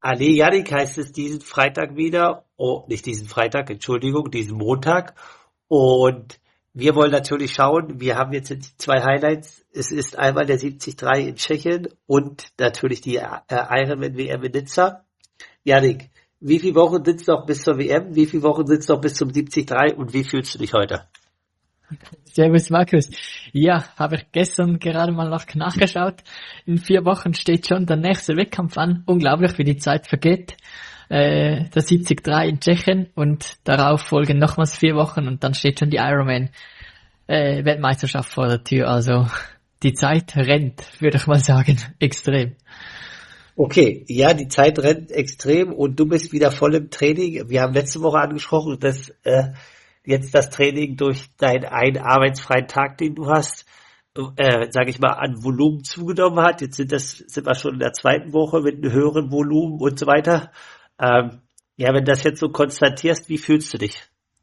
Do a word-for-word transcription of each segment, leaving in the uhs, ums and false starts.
Ale Yannick heißt es diesen Freitag wieder. Oh, nicht diesen Freitag, Entschuldigung, diesen Montag. Und wir wollen natürlich schauen, wir haben jetzt die zwei Highlights. Es ist einmal der siebzig drei in Tschechien und natürlich die äh, Ironman W M in Nizza. Yannick, wie viele Wochen sind es noch bis zur W M? Wie viele Wochen sind es noch bis zum siebzig drei? Und wie fühlst du dich heute? Servus Markus. Ja, habe ich gestern gerade mal noch nachgeschaut. In vier Wochen steht schon der nächste Wettkampf an. Unglaublich, wie die Zeit vergeht. Äh, der siebzig drei in Tschechien und darauf folgen nochmals vier Wochen und dann steht schon die Ironman äh, Weltmeisterschaft vor der Tür. Also die Zeit rennt, würde ich mal sagen, extrem. Okay, ja, die Zeit rennt extrem und du bist wieder voll im Training. Wir haben letzte Woche angesprochen, dass äh, jetzt das Training durch deinen einen arbeitsfreien Tag, den du hast, äh, sage ich mal, an Volumen zugenommen hat. Jetzt sind das sind wir schon in der zweiten Woche mit einem höheren Volumen und so weiter. Ähm, ja, wenn du das jetzt so konstatierst, wie fühlst du dich?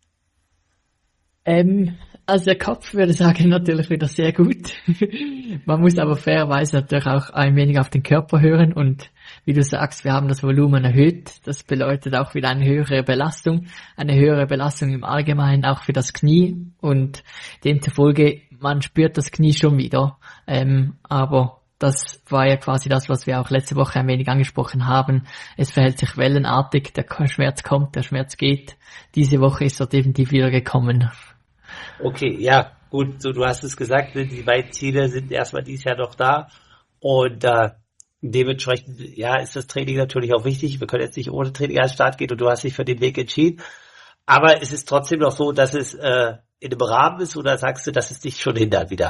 Ähm, also der Kopf würde sagen natürlich wieder sehr gut. Man muss aber fairerweise natürlich auch ein wenig auf den Körper hören und wie du sagst, wir haben das Volumen erhöht. Das bedeutet auch wieder eine höhere Belastung, eine höhere Belastung im Allgemeinen auch für das Knie und demzufolge, man spürt das Knie schon wieder. Ähm, aber das war ja quasi das, was wir auch letzte Woche ein wenig angesprochen haben. Es verhält sich wellenartig, der Schmerz kommt, der Schmerz geht. Diese Woche ist er definitiv wieder gekommen. Okay, ja, gut, so du hast es gesagt, ne, die beiden Ziele sind erstmal dieses Jahr noch da und äh, dementsprechend, ja, ist das Training natürlich auch wichtig. Wir können jetzt nicht ohne Training an den Start gehen und du hast dich für den Weg entschieden. Aber es ist trotzdem noch so, dass es äh, in einem Rahmen ist oder sagst du, dass es dich schon hindert wieder?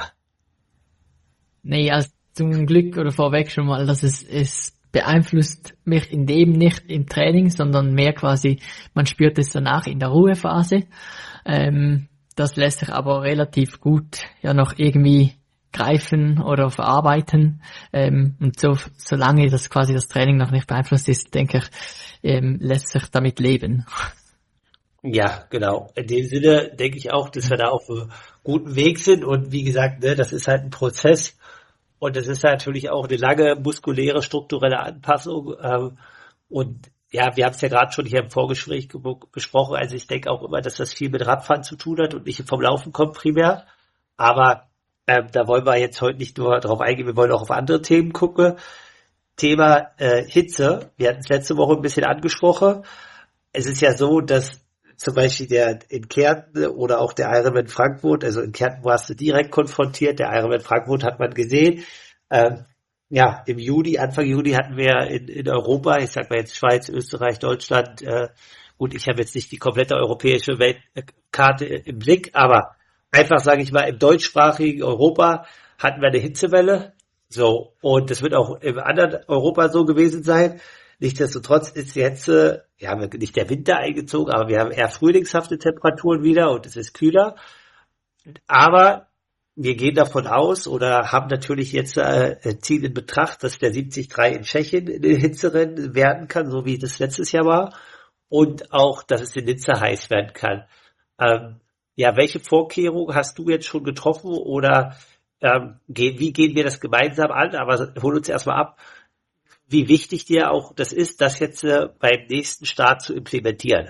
Nee, also zum Glück oder vorweg schon mal, dass es, es beeinflusst mich in dem nicht im Training, sondern mehr quasi, man spürt es danach in der Ruhephase. Ähm, Das lässt sich aber relativ gut ja noch irgendwie greifen oder verarbeiten. Ähm, und so, solange das quasi das Training noch nicht beeinflusst ist, denke ich, ähm, lässt sich damit leben. Ja, genau. In dem Sinne denke ich auch, dass wir da auf einem guten Weg sind. Und wie gesagt, ne, das ist halt ein Prozess. Und das ist natürlich auch eine lange muskuläre, strukturelle Anpassung. Ähm, und ja, wir haben es ja gerade schon hier im Vorgespräch ge- besprochen. Also ich denke auch immer, dass das viel mit Radfahren zu tun hat und nicht vom Laufen kommt primär. Aber ähm, da wollen wir jetzt heute nicht nur drauf eingehen, wir wollen auch auf andere Themen gucken. Thema äh, Hitze. Wir hatten es letzte Woche ein bisschen angesprochen. Es ist ja so, dass zum Beispiel der in Kärnten oder auch der Ironman Frankfurt, also in Kärnten warst du direkt konfrontiert, der Ironman Frankfurt hat man gesehen. Ähm, ja, im Juli, Anfang Juli hatten wir in, in Europa, ich sag mal jetzt Schweiz, Österreich, Deutschland, äh, gut, ich habe jetzt nicht die komplette europäische Weltkarte im Blick, aber einfach, sage ich mal, im deutschsprachigen Europa hatten wir eine Hitzewelle. So, und das wird auch im anderen Europa so gewesen sein. Nichtsdestotrotz ist jetzt, äh, ja, haben wir nicht der Winter eingezogen, aber wir haben eher frühlingshafte Temperaturen wieder und es ist kühler. Aber wir gehen davon aus oder haben natürlich jetzt äh, ziehen in Betracht, dass der siebzig drei in Tschechien ein Hitzerennen werden kann, so wie das letztes Jahr war. Und auch, dass es in Nizza heiß werden kann. Ähm, ja, welche Vorkehrungen hast du jetzt schon getroffen oder ähm, ge- wie gehen wir das gemeinsam an? Aber hol uns erstmal ab, wie wichtig dir auch das ist, das jetzt äh, beim nächsten Start zu implementieren.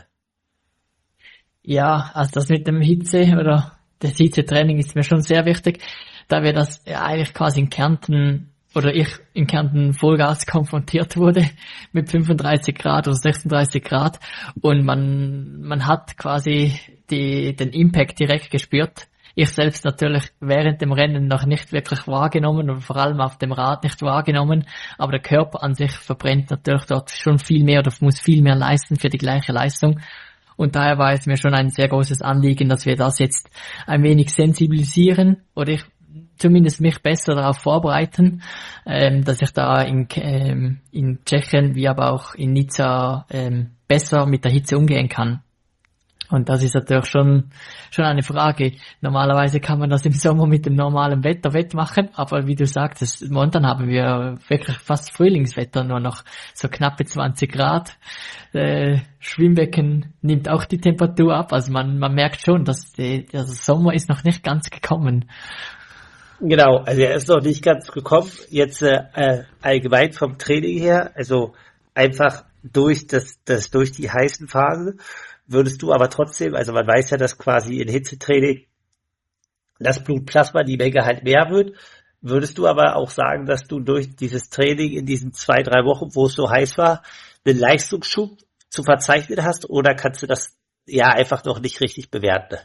Ja, also das mit dem Hitze oder das Hitzetraining ist mir schon sehr wichtig, da wir das ja eigentlich quasi in Kärnten oder ich in Kärnten Vollgas konfrontiert wurde mit fünfunddreißig Grad oder sechsunddreißig Grad und man man hat quasi die den Impact direkt gespürt. Ich selbst natürlich während dem Rennen noch nicht wirklich wahrgenommen und vor allem auf dem Rad nicht wahrgenommen, aber der Körper an sich verbrennt natürlich dort schon viel mehr oder muss viel mehr leisten für die gleiche Leistung. Und daher war es mir schon ein sehr großes Anliegen, dass wir das jetzt ein wenig sensibilisieren oder ich zumindest mich besser darauf vorbereiten, ähm, dass ich da in, ähm, in Tschechien wie aber auch in Nizza ähm, besser mit der Hitze umgehen kann. Und das ist natürlich schon schon eine Frage. Normalerweise kann man das im Sommer mit dem normalen Wetter wettmachen, aber wie du sagtest, momentan haben wir wirklich fast Frühlingswetter, nur noch so knappe zwanzig Grad. Äh, Schwimmbecken nimmt auch die Temperatur ab, also man man merkt schon, dass die, der Sommer ist noch nicht ganz gekommen. Genau, also er ist noch nicht ganz gekommen. Jetzt äh, äh, allgemein vom Training her, also einfach durch das, das, durch die heißen Phasen, würdest du aber trotzdem, also man weiß ja, dass quasi in Hitzetraining das Blutplasma, die Menge halt mehr wird. Würdest du aber auch sagen, dass du durch dieses Training in diesen zwei, drei Wochen, wo es so heiß war, einen Leistungsschub zu verzeichnen hast, oder kannst du das ja einfach noch nicht richtig bewerten?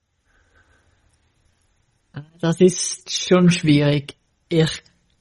Das ist schon schwierig. Ich,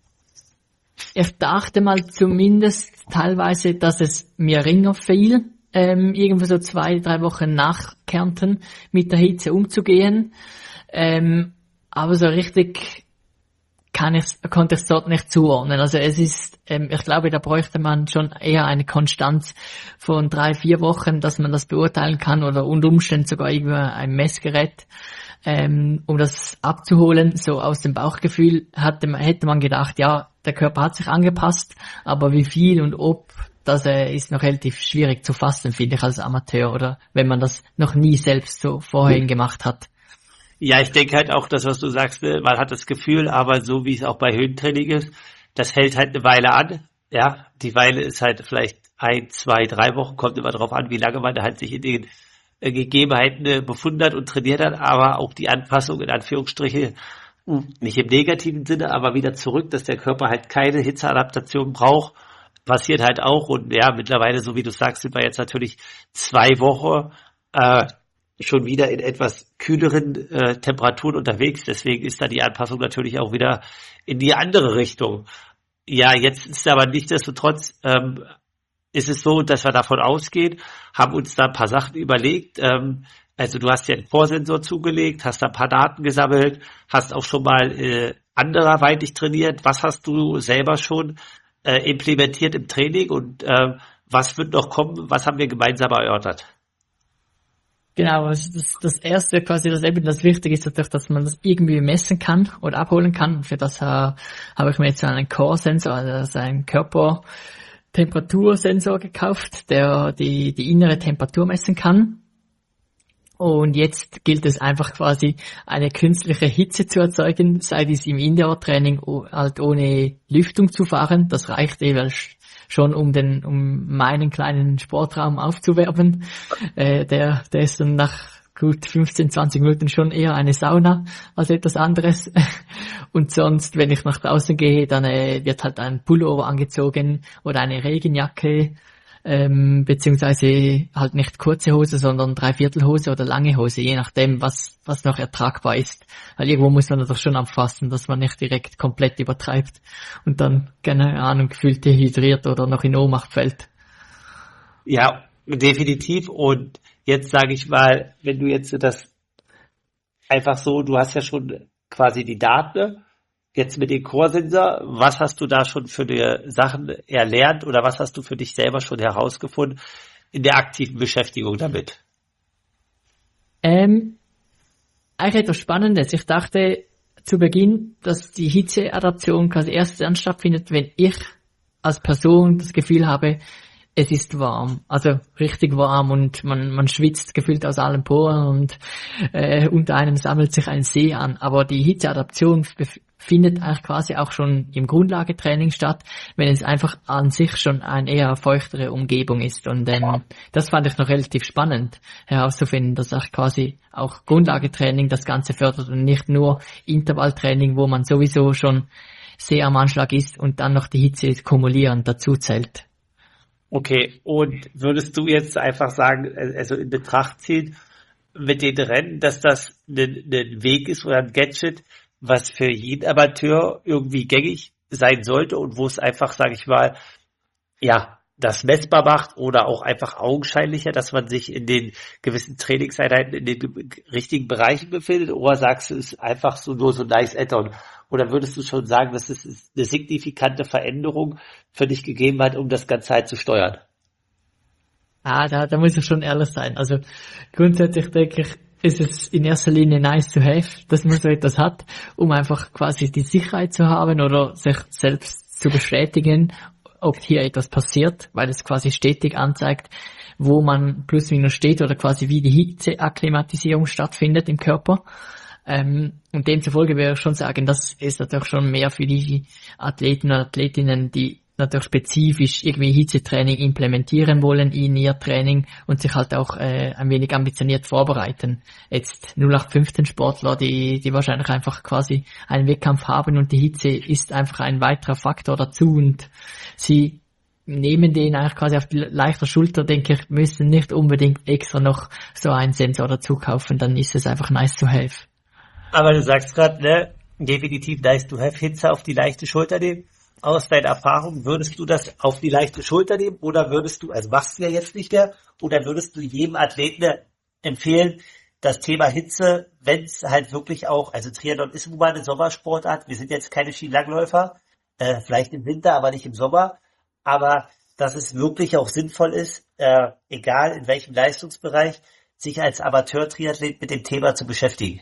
ich dachte mal zumindest teilweise, dass es mir ringer fiel, ähm, irgendwo so zwei, drei Wochen nach Kärnten mit der Hitze umzugehen. Ähm, aber so richtig kann ich, konnte ich es dort nicht zuordnen. Also es ist, ähm, ich glaube, da bräuchte man schon eher eine Konstanz von drei, vier Wochen, dass man das beurteilen kann, oder unter Umständen sogar irgendwie ein Messgerät, ähm, um das abzuholen. So aus dem Bauchgefühl hatte man, hätte man gedacht, ja, der Körper hat sich angepasst, aber wie viel und ob, das äh, ist noch relativ schwierig zu fassen, finde ich, als Amateur, oder wenn man das noch nie selbst so vorhin gemacht hat. Ja, ich denke halt auch, das, was du sagst, ne, man hat das Gefühl, aber so wie es auch bei Höhentraining ist, das hält halt eine Weile an. Ja, die Weile ist halt vielleicht ein, zwei, drei Wochen, kommt immer drauf an, wie lange man halt sich in den äh, Gegebenheiten äh, befunden hat und trainiert hat, aber auch die Anpassung in Anführungsstriche, mh, nicht im negativen Sinne, aber wieder zurück, dass der Körper halt keine Hitzeadaptation braucht, passiert halt auch. Und ja, mittlerweile, so wie du sagst, sind wir jetzt natürlich zwei Wochen äh, schon wieder in etwas kühleren äh, Temperaturen unterwegs. Deswegen ist da die Anpassung natürlich auch wieder in die andere Richtung. Ja, jetzt ist aber nichtsdestotrotz, ähm, ist es so, dass wir davon ausgehen, haben uns da ein paar Sachen überlegt. Ähm, also du hast ja einen Vorsensor zugelegt, hast da ein paar Daten gesammelt, hast auch schon mal äh, anderweitig trainiert. Was hast du selber schon äh, implementiert im Training, und äh, was wird noch kommen? Was haben wir gemeinsam erörtert? Genau, also das, das erste quasi, das eben das Wichtige ist natürlich, dass man das irgendwie messen kann oder abholen kann. Für das äh, habe ich mir jetzt einen Core-Sensor, also einen Körpertemperatursensor gekauft, der die, die innere Temperatur messen kann. Und jetzt gilt es einfach quasi, eine künstliche Hitze zu erzeugen, sei dies im Indoor-Training halt ohne Lüftung zu fahren. Das reicht jeweils schon, um den, um meinen kleinen Sportraum aufzuwärmen. Äh, der, der ist dann nach gut fünfzehn, zwanzig Minuten schon eher eine Sauna als etwas anderes. Und sonst, wenn ich nach draußen gehe, dann äh, wird halt ein Pullover angezogen oder eine Regenjacke, ähm, beziehungsweise halt nicht kurze Hose, sondern Dreiviertelhose oder lange Hose, je nachdem, was, was noch ertragbar ist. Weil irgendwo muss man das schon aufpassen, dass man nicht direkt komplett übertreibt und dann, keine Ahnung, gefühlt dehydriert oder noch in Ohnmacht fällt. Ja, definitiv. Und jetzt sage ich mal, wenn du jetzt das einfach so, du hast ja schon quasi die Daten, jetzt mit dem Core-Sensor, was hast du da schon für die Sachen erlernt, oder was hast du für dich selber schon herausgefunden in der aktiven Beschäftigung damit? Ähm, eigentlich etwas Spannendes. Ich dachte zu Beginn, dass die Hitzeadaption quasi erst dann stattfindet, wenn ich als Person das Gefühl habe, es ist warm, also richtig warm, und man man schwitzt gefühlt aus allen Poren, und äh, unter einem sammelt sich ein See an. Aber die Hitzeadaption bef- findet eigentlich quasi auch schon im Grundlagetraining statt, wenn es einfach an sich schon eine eher feuchtere Umgebung ist. Und ähm, das fand ich noch relativ spannend herauszufinden, dass auch quasi auch Grundlagetraining das Ganze fördert und nicht nur Intervalltraining, wo man sowieso schon sehr am Anschlag ist und dann noch die Hitze kumulieren dazu zählt. Okay, und würdest du jetzt einfach sagen, also in Betracht ziehen mit den Rennen, dass das ein, ein Weg ist oder ein Gadget, was für jeden Amateur irgendwie gängig sein sollte und wo es einfach, sage ich mal, ja, das messbar macht oder auch einfach augenscheinlicher, dass man sich in den gewissen Trainingseinheiten in den ge- richtigen Bereichen befindet, oder sagst du, es ist einfach so nur so ein nice Add-on? Oder würdest du schon sagen, dass es eine signifikante Veränderung für dich gegeben hat, um das Ganze halt zu steuern? Ah, da, da muss ich schon ehrlich sein. Also grundsätzlich denke ich, ist es in erster Linie nice to have, dass man so etwas hat, um einfach quasi die Sicherheit zu haben oder sich selbst zu bestätigen, ob hier etwas passiert, weil es quasi stetig anzeigt, wo man plus minus steht oder quasi wie die Hitzeakklimatisierung stattfindet im Körper. Ähm, und demzufolge würde ich schon sagen, das ist natürlich schon mehr für die Athleten und Athletinnen, die natürlich spezifisch irgendwie Hitzetraining implementieren wollen in ihr Training und sich halt auch äh, ein wenig ambitioniert vorbereiten. Jetzt null acht fünfzehn Sportler, die die wahrscheinlich einfach quasi einen Wettkampf haben und die Hitze ist einfach ein weiterer Faktor dazu und sie nehmen den eigentlich quasi auf die leichte Schulter, denke ich, müssen nicht unbedingt extra noch so einen Sensor dazu kaufen, dann ist es einfach nice to have. Aber du sagst gerade, ne, definitiv nice to have, Hitze auf die leichte Schulter nehmen. Aus deiner Erfahrung, würdest du das auf die leichte Schulter nehmen oder würdest du, also machst du ja jetzt nicht mehr, oder würdest du jedem Athleten empfehlen, das Thema Hitze, wenn es halt wirklich auch, also Triathlon ist nun mal eine Sommersportart, wir sind jetzt keine Skilangläufer, äh, vielleicht im Winter, aber nicht im Sommer, aber dass es wirklich auch sinnvoll ist, äh, egal in welchem Leistungsbereich, sich als Amateur-Triathlet mit dem Thema zu beschäftigen.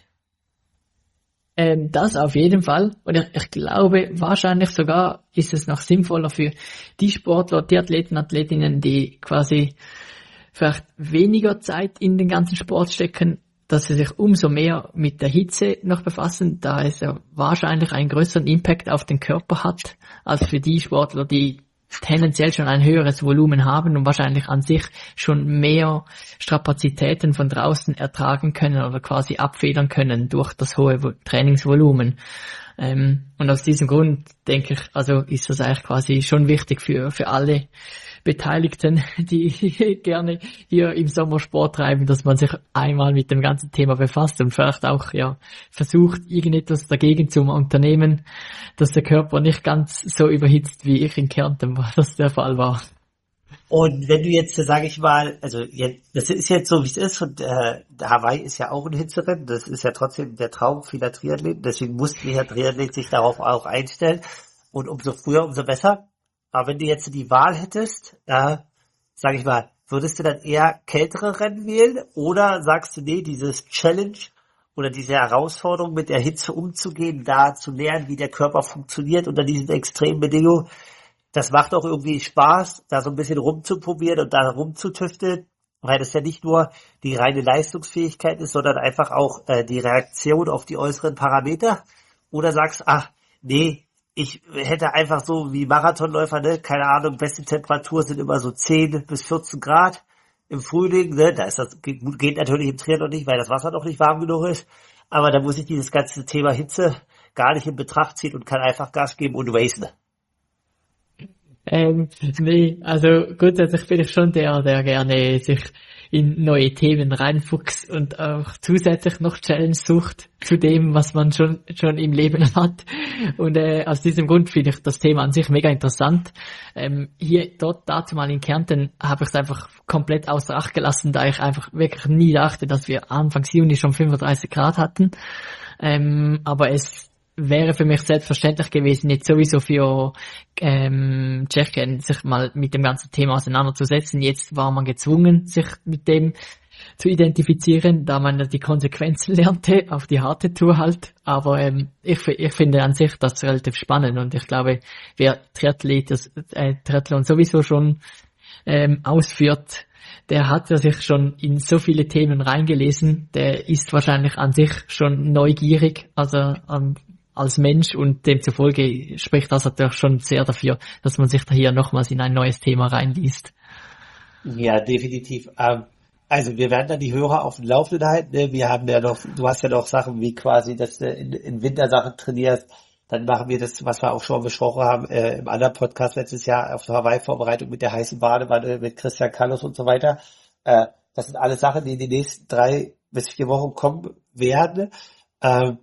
Ähm, das auf jeden Fall. Und ich, ich glaube, wahrscheinlich sogar ist es noch sinnvoller für die Sportler, die Athleten, Athletinnen, die quasi vielleicht weniger Zeit in den ganzen Sport stecken, dass sie sich umso mehr mit der Hitze noch befassen, da es ja wahrscheinlich einen größeren Impact auf den Körper hat, als für die Sportler, die tendenziell schon ein höheres Volumen haben und wahrscheinlich an sich schon mehr Strapazitäten von draußen ertragen können oder quasi abfedern können durch das hohe Trainingsvolumen. Ähm, und aus diesem Grund denke ich, also ist das eigentlich quasi schon wichtig für, für alle Beteiligten, die gerne hier im Sommer Sport treiben, dass man sich einmal mit dem ganzen Thema befasst und vielleicht auch, ja, versucht, irgendetwas dagegen zu unternehmen, dass der Körper nicht ganz so überhitzt, wie ich in Kärnten war, das der Fall war. Und wenn du jetzt, sage ich mal, also jetzt, das ist jetzt so, wie es ist, und äh, Hawaii ist ja auch ein Hitzerennen, das ist ja trotzdem der Traum vieler Triathleten, deswegen mussten wir ja Triathleten sich darauf auch einstellen und umso früher, umso besser. Aber wenn du jetzt die Wahl hättest, äh, sage ich mal, würdest du dann eher kältere Rennen wählen oder sagst du, nee, dieses Challenge oder diese Herausforderung mit der Hitze umzugehen, da zu lernen, wie der Körper funktioniert unter diesen extremen Bedingungen, das macht auch irgendwie Spaß, da so ein bisschen rumzuprobieren und da rumzutüfteln, weil das ja nicht nur die reine Leistungsfähigkeit ist, sondern einfach auch äh, die Reaktion auf die äußeren Parameter? Oder sagst du, ach, nee, ich hätte einfach so wie Marathonläufer, ne, keine Ahnung, beste Temperatur sind immer so zehn bis vierzehn Grad im Frühling, ne, da ist das, geht, geht natürlich im Triathlon nicht, weil das Wasser noch nicht warm genug ist, aber da muss ich dieses ganze Thema Hitze gar nicht in Betracht ziehen und kann einfach Gas geben und racen. Ähm, nee, also grundsätzlich bin ich schon der, der gerne sich in neue Themen reinfuchst und auch zusätzlich noch Challenge sucht zu dem, was man schon schon im Leben hat. Und äh, aus diesem Grund finde ich das Thema an sich mega interessant. Ähm, hier, dort, dazu mal in Kärnten habe ich es einfach komplett außer Acht gelassen, da ich einfach wirklich nie dachte, dass wir Anfangs Juni schon fünfunddreißig Grad hatten. Ähm, aber es wäre für mich selbstverständlich gewesen, jetzt sowieso für ähm, Tschechien sich mal mit dem ganzen Thema auseinanderzusetzen. Jetzt war man gezwungen, sich mit dem zu identifizieren, da man die Konsequenzen lernte, auf die harte Tour halt. Aber ähm, ich, ich finde an sich das relativ spannend und ich glaube, wer Triathlet, das, äh, Triathlon sowieso schon ähm, ausführt, der hat ja sich schon in so viele Themen reingelesen, der ist wahrscheinlich an sich schon neugierig, also ähm, als Mensch und demzufolge spricht das natürlich schon sehr dafür, dass man sich da hier nochmals in ein neues Thema reinliest. Ja, definitiv. Ähm, also wir werden dann die Hörer auf dem Laufenden halten. Ne? Wir haben ja noch, du hast ja noch Sachen wie quasi, dass du in, in Wintersachen trainierst. Dann machen wir das, was wir auch schon besprochen haben, äh, im anderen Podcast letztes Jahr auf der Hawaii-Vorbereitung mit der heißen Badewanne, mit Christian Carlos und so weiter. Äh, das sind alles Sachen, die in den nächsten drei bis vier Wochen kommen werden. Ähm,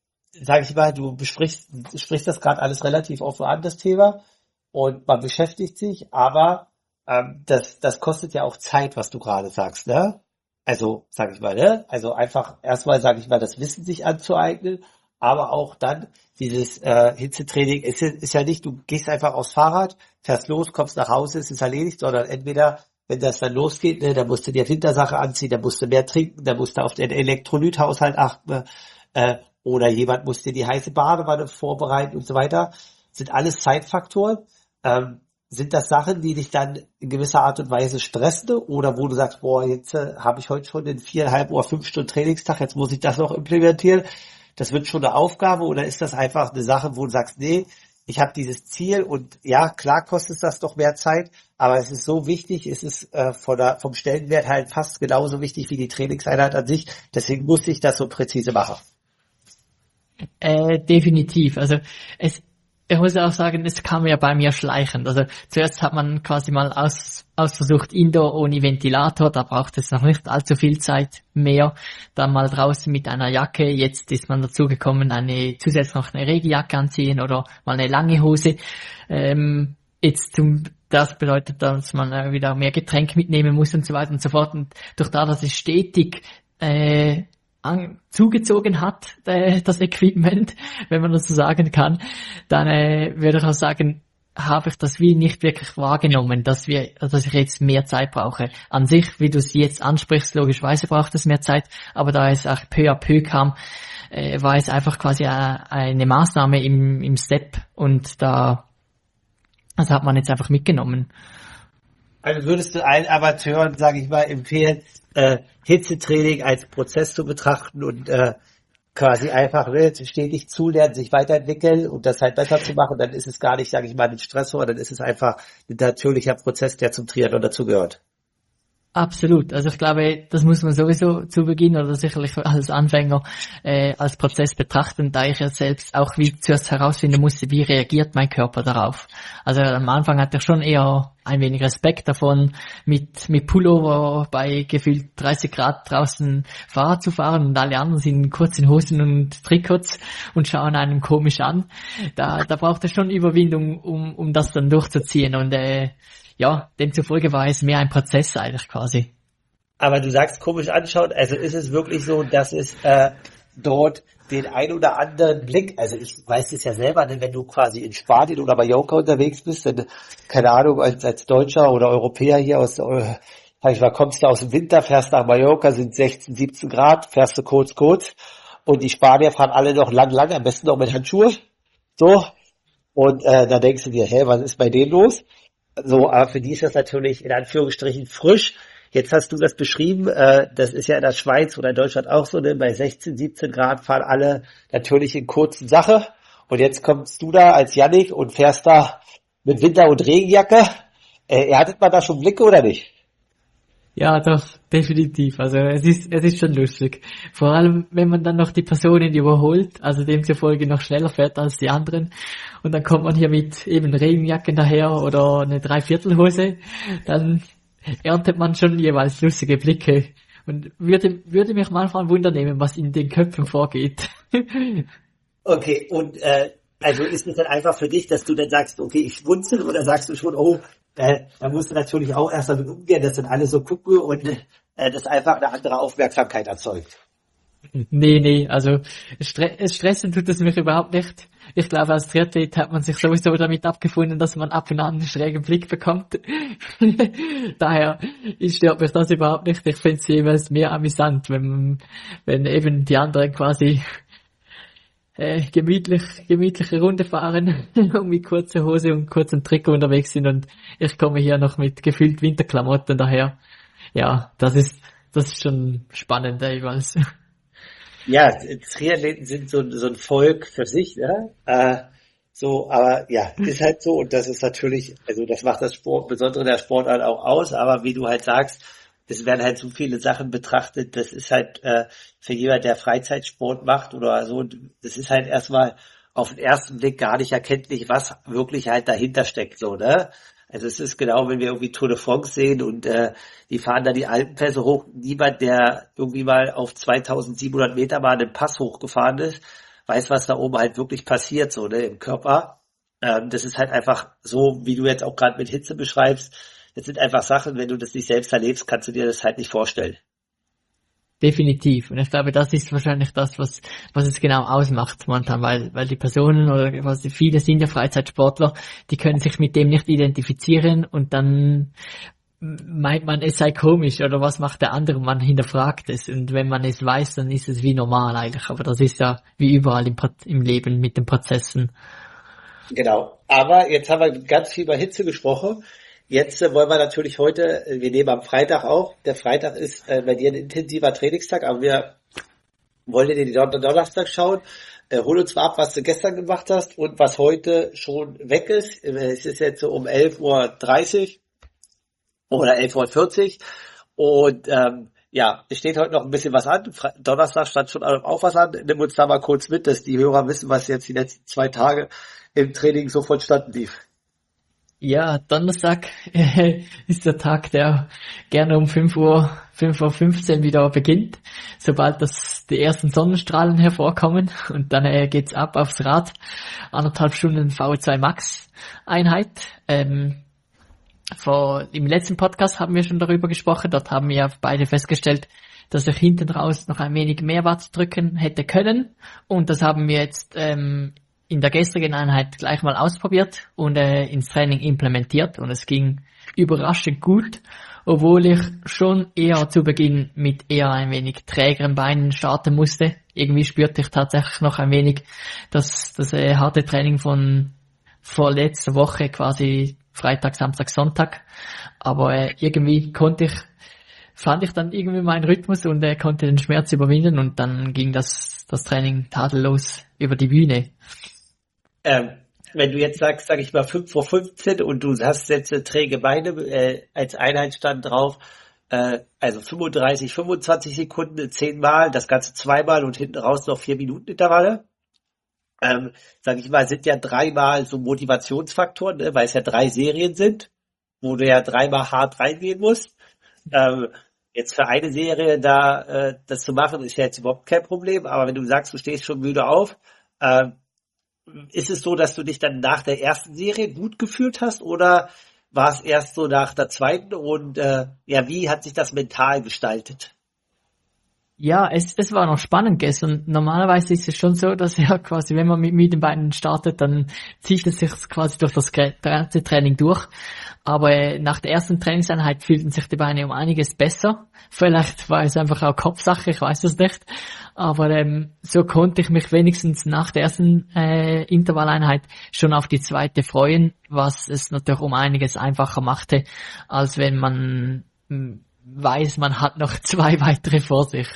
Sag ich mal, du besprichst, sprichst das gerade alles relativ offen an, das Thema, und man beschäftigt sich, aber ähm, das, das kostet ja auch Zeit, was du gerade sagst, ne? Also, sag ich mal, ne? Also einfach erstmal, sag ich mal, das Wissen sich anzueignen, aber auch dann dieses äh, Hitzetraining ist, ist ja nicht, du gehst einfach aufs Fahrrad, fährst los, kommst nach Hause, es ist erledigt, sondern entweder, wenn das dann losgeht, ne, dann musst du dir Wintersache anziehen, dann musst du mehr trinken, dann musst du auf den Elektrolythaushalt achten, äh, oder jemand muss dir die heiße Badewanne vorbereiten und so weiter. Sind alles Zeitfaktoren. Ähm, sind das Sachen, die dich dann in gewisser Art und Weise stressen oder wo du sagst, boah, jetzt äh, habe ich heute schon den viereinhalb oder fünf Stunden Trainingstag, jetzt muss ich das noch implementieren. Das wird schon eine Aufgabe oder ist das einfach eine Sache, wo du sagst, nee, ich habe dieses Ziel und ja, klar kostet das doch mehr Zeit, aber es ist so wichtig, es ist äh, von der, vom Stellenwert halt fast genauso wichtig wie die Trainingseinheit an sich, deswegen muss ich das so präzise machen. Äh, definitiv. Also es, ich muss auch sagen, es kam ja bei mir schleichend. Also zuerst hat man quasi mal aus, ausversucht Indoor ohne Ventilator, da braucht es noch nicht allzu viel Zeit mehr. Dann mal draußen mit einer Jacke, jetzt ist man dazu gekommen, eine zusätzlich noch eine Regenjacke anziehen oder mal eine lange Hose. Ähm, jetzt zum Das bedeutet, dass man wieder mehr Getränk mitnehmen muss und so weiter und so fort. Und durch da, dass es stetig äh, an, zugezogen hat, äh, das Equipment, wenn man das so sagen kann, dann äh, würde ich auch sagen, habe ich das wie nicht wirklich wahrgenommen, dass wir, dass ich jetzt mehr Zeit brauche. An sich, wie du es jetzt ansprichst, logischerweise braucht es mehr Zeit, aber da es auch peu à peu kam, äh, war es einfach quasi eine, eine Maßnahme im, im Step und da, das hat man jetzt einfach mitgenommen. Also würdest du allen Amateuren, sage ich mal, empfehlen, äh, Hitzetraining als Prozess zu betrachten und äh, quasi einfach ne, stetig zulernen, sich weiterentwickeln und das halt besser zu machen, dann ist es gar nicht, sage ich mal, ein Stressor, dann ist es einfach ein natürlicher Prozess, der zum Triathlon dazugehört. Absolut. Also ich glaube, das muss man sowieso zu Beginn oder sicherlich als Anfänger äh, als Prozess betrachten, da ich ja selbst auch wie zuerst herausfinden musste, wie reagiert mein Körper darauf. Also am Anfang hatte ich schon eher ein wenig Respekt davon, mit mit Pullover bei gefühlt dreißig Grad draußen Fahrrad zu fahren und alle anderen sind in kurzen Hosen und Trikots und schauen einen komisch an. Da da braucht es schon Überwindung, um um das dann durchzuziehen und äh, ja, demzufolge war es mehr ein Prozess eigentlich quasi. Aber du sagst komisch anschauen, also ist es wirklich so, dass es äh, dort den ein oder anderen Blick, also ich weiß es ja selber, ne, wenn du quasi in Spanien oder Mallorca unterwegs bist, dann, keine Ahnung, als, als Deutscher oder Europäer hier aus, äh, sag ich mal, kommst du aus dem Winter, fährst nach Mallorca, sind sechzehn, siebzehn Grad, fährst du kurz, kurz und die Spanier fahren alle noch lang, lang, am besten noch mit Handschuhe, so, und äh, da denkst du dir, hä, was ist bei denen los? So, aber für die ist das natürlich in Anführungsstrichen frisch. Jetzt hast du das beschrieben, äh, das ist ja in der Schweiz oder in Deutschland auch so, ne? Bei sechzehn, siebzehn Grad fahren alle natürlich in kurzen Sache. Und jetzt kommst du da als Yannick und fährst da mit Winter- und Regenjacke. Äh, hattet man da schon Blicke oder nicht? Ja, doch, definitiv. Also es ist es ist schon lustig. Vor allem, wenn man dann noch die Personen überholt, also demzufolge noch schneller fährt als die anderen. Und dann kommt man hier mit eben Regenjacken daher oder eine Dreiviertelhose, dann erntet man schon jeweils lustige Blicke. Und würde würde mich manchmal wundern, was in den Köpfen vorgeht. Okay, und äh, also ist es dann einfach für dich, dass du dann sagst, okay, ich schmunzel, oder sagst du schon, oh, äh, da musst du natürlich auch erst damit umgehen, dass dann alle so gucken und äh, das einfach eine andere Aufmerksamkeit erzeugt. Nee, nee, also stre- stressen tut es mich überhaupt nicht. Ich glaube, als Triathlet hat man sich sowieso damit abgefunden, dass man ab und an einen schrägen Blick bekommt. Daher stört mich das überhaupt nicht. Ich finde es jeweils mehr amüsant, wenn, wenn eben die anderen quasi äh, gemütlich, gemütliche Runde fahren und mit kurzer Hose und kurzem Trikot unterwegs sind und ich komme hier noch mit gefühlt Winterklamotten daher. Ja, das ist, das ist schon spannend jeweils. Ja, Triathleten sind so, so ein Volk für sich, ne? Äh, so, aber ja, ist halt so und das ist natürlich, also das macht das Sport, besondere der Sportart auch aus, aber wie du halt sagst, es werden halt so viele Sachen betrachtet, das ist halt äh, für jemand, der Freizeitsport macht oder so, das ist halt erstmal auf den ersten Blick gar nicht erkenntlich, was wirklich halt dahinter steckt, so, ne? Also es ist genau, wenn wir irgendwie Tour de France sehen und äh, die fahren da die Alpenpässe hoch. Niemand, der irgendwie mal auf zweitausendsiebenhundert Meter mal einen Pass hochgefahren ist, weiß, was da oben halt wirklich passiert, so ne, im Körper. Ähm, das ist halt einfach so, wie du jetzt auch gerade mit Hitze beschreibst. Das sind einfach Sachen, wenn du das nicht selbst erlebst, kannst du dir das halt nicht vorstellen. Definitiv. Und ich glaube, das ist wahrscheinlich das, was, was es genau ausmacht momentan, weil, weil die Personen oder was viele sind ja Freizeitsportler, die können sich mit dem nicht identifizieren und dann meint man, es sei komisch oder was macht der andere, man hinterfragt es und wenn man es weiß, dann ist es wie normal eigentlich, aber das ist ja wie überall im, im Leben mit den Prozessen. Genau. Aber jetzt haben wir ganz viel über Hitze gesprochen. Jetzt äh, wollen wir natürlich heute, äh, wir nehmen am Freitag auf, der Freitag ist äh, bei dir ein intensiver Trainingstag, aber wir wollen in den Don- Donnerstag schauen. Äh, hol uns mal ab, was du gestern gemacht hast und was heute schon weg ist. Äh, Es ist jetzt so um elf Uhr dreißig oder elf Uhr vierzig und ähm, ja, es steht heute noch ein bisschen was an. Fre- Donnerstag stand schon auch was an. Nimm uns da mal kurz mit, dass die Hörer wissen, was jetzt die letzten zwei Tage im Training so vonstatten lief. Ja, Donnerstag äh, ist der Tag, der gerne um fünf Uhr, fünf Uhr fünfzehn wieder beginnt, sobald das die ersten Sonnenstrahlen hervorkommen und dann äh, geht's ab aufs Rad. Anderthalb Stunden V zwei Max Einheit. Ähm, vor, im letzten Podcast haben wir schon darüber gesprochen, dort haben wir beide festgestellt, dass ich hinten raus noch ein wenig mehr Watt drücken hätte können und das haben wir jetzt ähm, in der gestrigen Einheit gleich mal ausprobiert und äh, ins Training implementiert und es ging überraschend gut, obwohl ich schon eher zu Beginn mit eher ein wenig trägeren Beinen starten musste. Irgendwie spürte ich tatsächlich noch ein wenig das, das äh, harte Training von vorletzter Woche, quasi Freitag, Samstag, Sonntag, aber äh, irgendwie konnte ich fand ich dann irgendwie meinen Rhythmus und äh, konnte den Schmerz überwinden und dann ging das das Training tadellos über die Bühne. Ähm, Wenn du jetzt sagst, sag ich mal fünf Uhr fünfzehn und du hast jetzt äh, träge Beine äh, als Einheitsstand drauf, äh, also fünfunddreißig, fünfundzwanzig Sekunden, zehnmal, das Ganze zweimal und hinten raus noch vier Minuten Intervalle. Ähm, sag ich mal, sind ja dreimal so Motivationsfaktoren, ne, weil es ja drei Serien sind, wo du ja dreimal hart reingehen musst. Ähm, Jetzt für eine Serie da äh, das zu machen, ist ja jetzt überhaupt kein Problem, aber wenn du sagst, du stehst schon müde auf, ähm, ist es so, dass du dich dann nach der ersten Serie gut gefühlt hast oder war es erst so nach der zweiten und äh, ja, wie hat sich das mental gestaltet? Ja, es, es war noch spannend gestern. Normalerweise ist es schon so, dass ja quasi, wenn man mit müden Beinen startet, dann zieht es sich quasi durch das ganze Training durch. Aber äh, nach der ersten Trainingseinheit fühlten sich die Beine um einiges besser. Vielleicht war es einfach auch Kopfsache, ich weiß es nicht. Aber ähm, so konnte ich mich wenigstens nach der ersten äh, Intervalleinheit schon auf die zweite freuen, was es natürlich um einiges einfacher machte, als wenn man mh, weiß, man hat noch zwei weitere vor sich.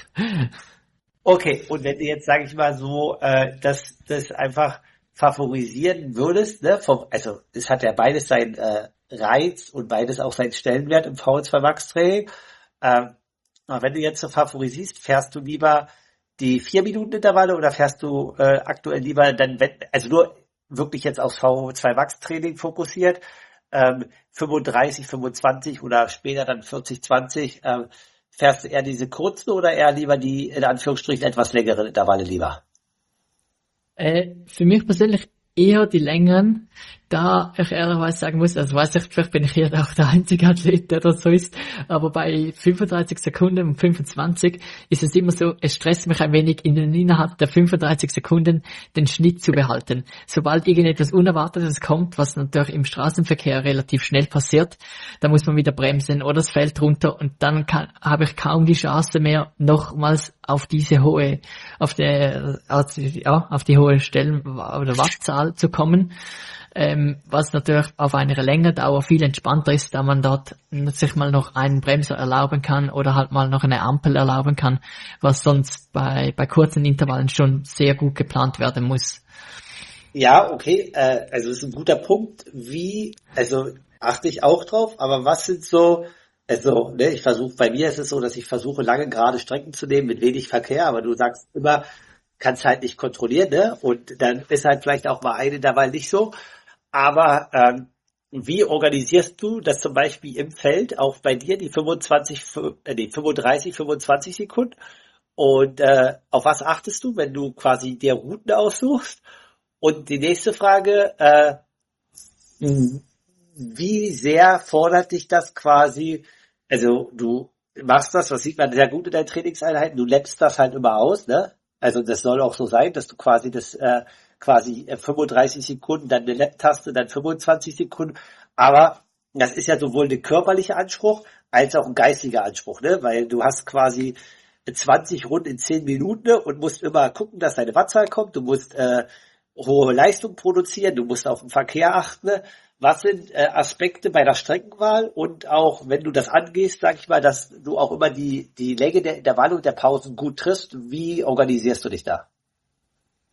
Okay, und wenn du jetzt, sage ich mal so, äh, das, das einfach favorisieren würdest, ne, vom, also es hat ja beides seinen äh, Reiz und beides auch seinen Stellenwert im V zwei Max Training. Ähm, aber wenn du jetzt so favorisierst, fährst du lieber die vier Minuten Intervalle oder fährst du äh, aktuell lieber dann, wenn, also nur wirklich jetzt aufs V zwei Max Training fokussiert, ähm, fünfunddreißig, fünfundzwanzig oder später dann vierzig, zwanzig, ähm, fährst du eher diese kurzen oder eher lieber die, in Anführungsstrichen, etwas längeren Intervalle lieber? Äh, für mich persönlich eher die längeren, da ich ehrlicherweise sagen muss, also weiß ich, vielleicht bin ich hier auch der einzige Athlet, der das so ist, aber bei fünfunddreißig Sekunden und fünfundzwanzig ist es immer so, es stresst mich ein wenig, in den innerhalb der fünfunddreißig Sekunden den Schnitt zu behalten. Sobald irgendetwas Unerwartetes kommt, was natürlich im Straßenverkehr relativ schnell passiert, da muss man wieder bremsen oder es fällt runter und dann kann, habe ich kaum die Chance mehr, nochmals auf diese hohe, auf der, auf die, ja, auf die hohe Stellen oder Wattzahl zu kommen. Ähm, was natürlich auf einer Längerdauer viel entspannter ist, da man dort sich mal noch einen Bremser erlauben kann oder halt mal noch eine Ampel erlauben kann, was sonst bei, bei kurzen Intervallen schon sehr gut geplant werden muss. Ja, okay, äh, also das ist ein guter Punkt. Wie, also achte ich auch drauf, aber was sind so, also, ne, ich versuche, bei mir ist es so, dass ich versuche, lange gerade Strecken zu nehmen mit wenig Verkehr, aber du sagst immer, kannst halt nicht kontrollieren, ne? Und dann ist halt vielleicht auch mal eine dabei nicht so. Aber ähm, wie organisierst du das zum Beispiel im Feld, auch bei dir, die fünfundzwanzig, äh, die fünfunddreißig, fünfundzwanzig Sekunden? Und äh, auf was achtest du, wenn du quasi dir Routen aussuchst? Und die nächste Frage, äh, wie sehr fordert dich das quasi, also du machst das, was sieht man sehr gut in deinen Trainingseinheiten, du läppst das halt immer aus, ne? Also das soll auch so sein, dass du quasi das äh, quasi fünfunddreißig Sekunden, dann eine Lap-Taste, dann fünfundzwanzig Sekunden. Aber das ist ja sowohl ein körperlicher Anspruch als auch ein geistiger Anspruch, ne? Weil du hast quasi zwanzig Runden in zehn Minuten, ne? Und musst immer gucken, dass deine Wattzahl kommt. Du musst äh, hohe Leistung produzieren, du musst auf den Verkehr achten. Ne? Was sind äh, Aspekte bei der Streckenwahl und auch, wenn du das angehst, sag ich mal, dass du auch immer die, die Länge der Intervalle und der Pausen gut triffst. Wie organisierst du dich da?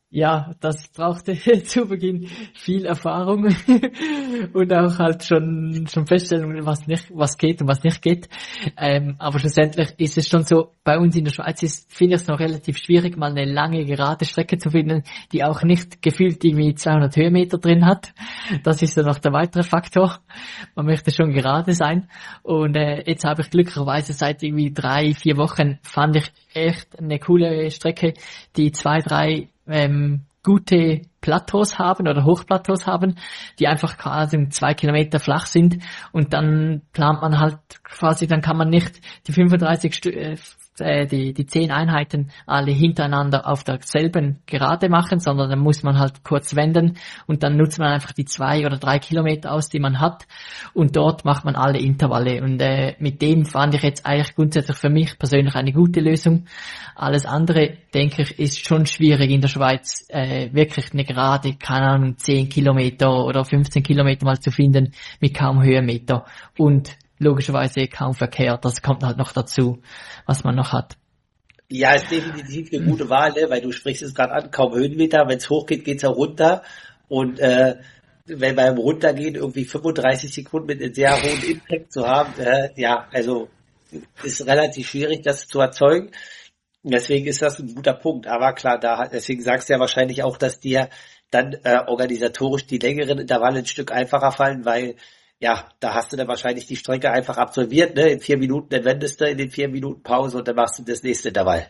Ja, das brauchte zu Beginn viel Erfahrung und auch halt schon schon Feststellungen, was nicht, was geht und was nicht geht. Ähm, aber schlussendlich ist es schon so, bei uns in der Schweiz ist, finde ich es noch relativ schwierig, mal eine lange gerade Strecke zu finden, die auch nicht gefühlt irgendwie zweihundert Höhenmeter drin hat. Das ist dann noch der weitere Faktor. Man möchte schon gerade sein. Und äh, jetzt habe ich glücklicherweise seit irgendwie drei, vier Wochen fand ich echt eine coole Strecke, die zwei, drei ähm, gute Plateaus haben oder Hochplateaus haben, die einfach quasi um zwei Kilometer flach sind und dann plant man halt quasi, dann kann man nicht die fünfunddreißig Stu- äh, die die zehn Einheiten alle hintereinander auf derselben Gerade machen, sondern dann muss man halt kurz wenden und dann nutzt man einfach die zwei oder drei Kilometer aus, die man hat und dort macht man alle Intervalle und äh, mit dem fand ich jetzt eigentlich grundsätzlich für mich persönlich eine gute Lösung. Alles andere, denke ich, ist schon schwierig in der Schweiz, äh, wirklich eine Gerade, keine Ahnung, zehn Kilometer oder fünfzehn Kilometer mal zu finden mit kaum Höhenmeter und logischerweise kaum Verkehr, das kommt halt noch dazu, was man noch hat. Ja, ist definitiv eine gute Wahl, ne? Weil du sprichst es gerade an, kaum Höhenmeter, wenn es hochgeht, geht's auch runter und äh, wenn beim Runtergehen irgendwie fünfunddreißig Sekunden mit einem sehr hohen Impact zu haben, äh, ja, also ist relativ schwierig, das zu erzeugen. Deswegen ist das ein guter Punkt. Aber klar, da deswegen sagst du ja wahrscheinlich auch, dass dir dann äh, organisatorisch die längeren Intervalle ein Stück einfacher fallen, weil ja, da hast du dann wahrscheinlich die Strecke einfach absolviert, ne? In vier Minuten, dann wendest du in den vier Minuten Pause und dann machst du das nächste Intervall.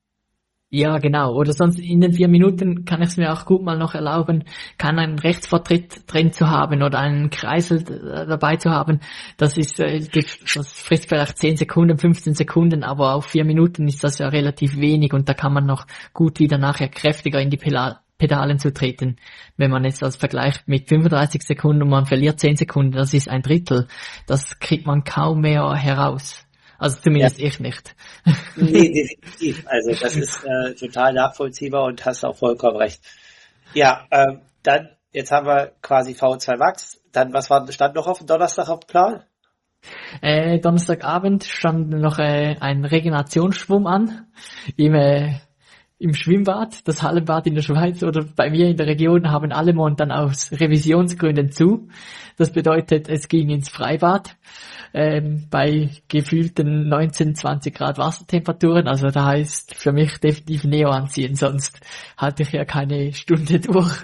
Ja, genau. Oder sonst in den vier Minuten kann ich es mir auch gut mal noch erlauben, kann einen Rechtsvortritt drin zu haben oder einen Kreisel d- dabei zu haben. Das ist, äh, das frisst vielleicht zehn Sekunden, fünfzehn Sekunden, aber auf vier Minuten ist das ja relativ wenig und da kann man noch gut wieder nachher kräftiger in die Pedal Pedalen zu treten. Wenn man jetzt das vergleicht mit fünfunddreißig Sekunden und man verliert zehn Sekunden, das ist ein Drittel. Das kriegt man kaum mehr heraus. Also zumindest ja. Ich nicht. Nee, definitiv. Also das ist äh, total nachvollziehbar und hast auch vollkommen recht. Ja, ähm, dann, jetzt haben wir quasi V zwei Max. Dann, was war, stand noch auf dem Donnerstag auf dem Plan? Äh, Donnerstagabend stand noch äh, ein Regenerationsschwumm an. Im äh, Im Schwimmbad, das Hallenbad in der Schweiz oder bei mir in der Region haben alle momentan aus Revisionsgründen zu. Das bedeutet, es ging ins Freibad ähm, bei gefühlten neunzehn, zwanzig Grad Wassertemperaturen. Also da heißt für mich definitiv Neo anziehen, sonst halte ich ja keine Stunde durch.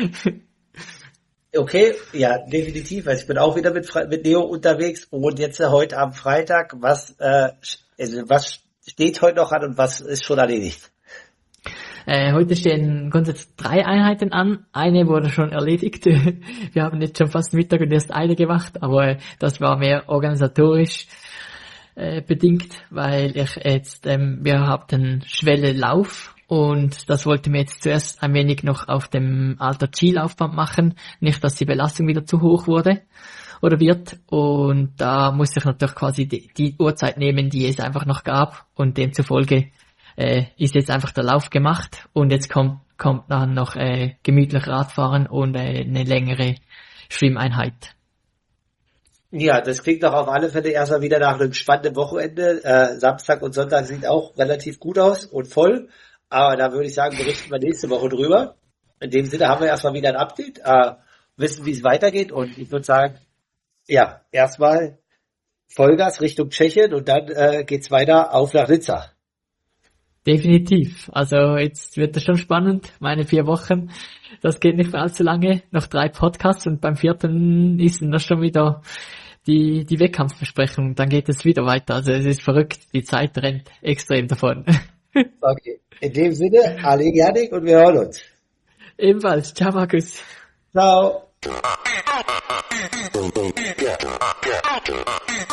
Okay, ja, definitiv. Also ich bin auch wieder mit, mit Neo unterwegs und jetzt äh, heute am Freitag, was, äh, also was steht heute noch an und was ist schon erledigt? Äh, heute stehen grundsätzlich drei Einheiten an. Eine wurde schon erledigt. Wir haben jetzt schon fast Mittag und erst eine gemacht, aber äh, das war mehr organisatorisch äh, bedingt, weil ich jetzt, ähm, wir hatten Schwelle Lauf und das wollten wir jetzt zuerst ein wenig noch auf dem alter Skilaufband machen. Nicht, dass die Belastung wieder zu hoch wurde oder wird. Und da musste ich natürlich quasi die, die Uhrzeit nehmen, die es einfach noch gab und demzufolge Äh, ist jetzt einfach der Lauf gemacht und jetzt kommt kommt dann noch äh, gemütlich Radfahren und äh, eine längere Schwimmeinheit. Ja, das klingt doch auf alle Fälle erstmal wieder nach einem spannenden Wochenende. Äh, Samstag und Sonntag sieht auch relativ gut aus und voll, aber da würde ich sagen, berichten wir nächste Woche drüber. In dem Sinne haben wir erstmal wieder ein Update, äh, wissen, wie es weitergeht und ich würde sagen, ja, erstmal Vollgas Richtung Tschechien und dann äh, geht's weiter auf nach Nizza. Definitiv. Also jetzt wird es schon spannend. Meine vier Wochen, das geht nicht mehr allzu lange. Noch drei Podcasts und beim vierten ist das schon wieder die die Wettkampfbesprechung. Dann geht es wieder weiter. Also es ist verrückt. Die Zeit rennt extrem davon. Okay. In dem Sinne, alle Janik und wir hören uns. Ebenfalls. Ciao, Markus. Ciao.